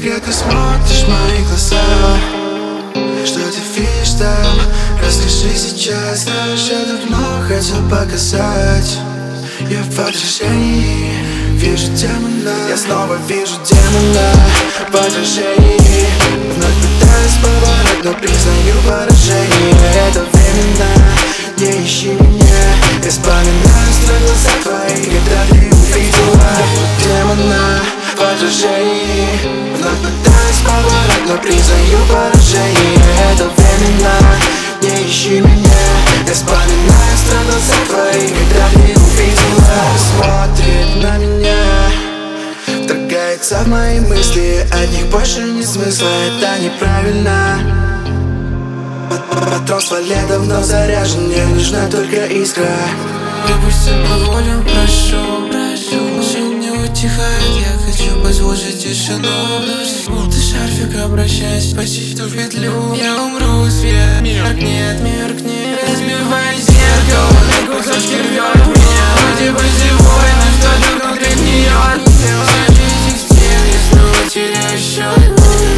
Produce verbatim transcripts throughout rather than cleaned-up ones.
редко смотришь в мои глаза. Что ты видишь там? Расскажи сейчас. Знаешь, я давно хотел показать. Я в отражении вижу демона. Я снова вижу демона в отражении. Вновь пытаюсь поворот, но признаю поражение. Это временно, не ищи меня. Я вспоминаю строй глаза твои, когда ты увидела демона в отражении. Вновь пытаюсь поворот, но признаю поражение. Это временно, не ищи меня. Я вспоминаю строй глаза твои, когда ты увидела. Смотрит на меня, вторгается в мои мысли. От них больше нет смысла, это неправильно. Патрон с вале давно заряжен, мне нужна только искра. Выпусти на волю, прошу, прошу. Молчание не утихает, я хочу послушать тишину. Будто шарфик, обращаясь почти в петлю. Я умру, свет меркнет, меркнет. Разбивай зеркало, на кусочки рвет меня. Вроде бы живой, но что-то внутри гниет. Среди этих стен я снова теряю счет.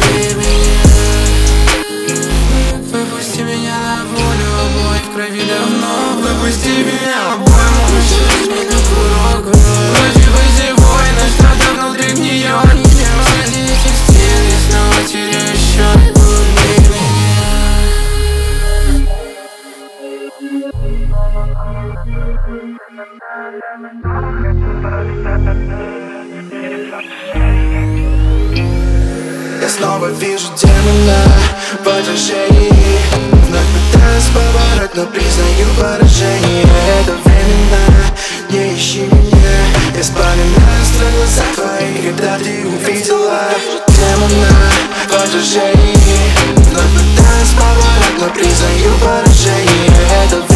Выпусти меня на волю, обои в крови давно. Выпусти меня обоим, учись мне на курок. Вроде бы живой, но что-то внутри гниет. Среди этих стен я снова теряю счет. Я снова вижу демона в отражении. Вновь пытаюсь поворот, но признаю поражение. Это временно, не ищи меня. Я вспоминаю строй глаза твои, когда ты увидела демона в отражении. Вновь пытаюсь поворот, но признаю поражение. Это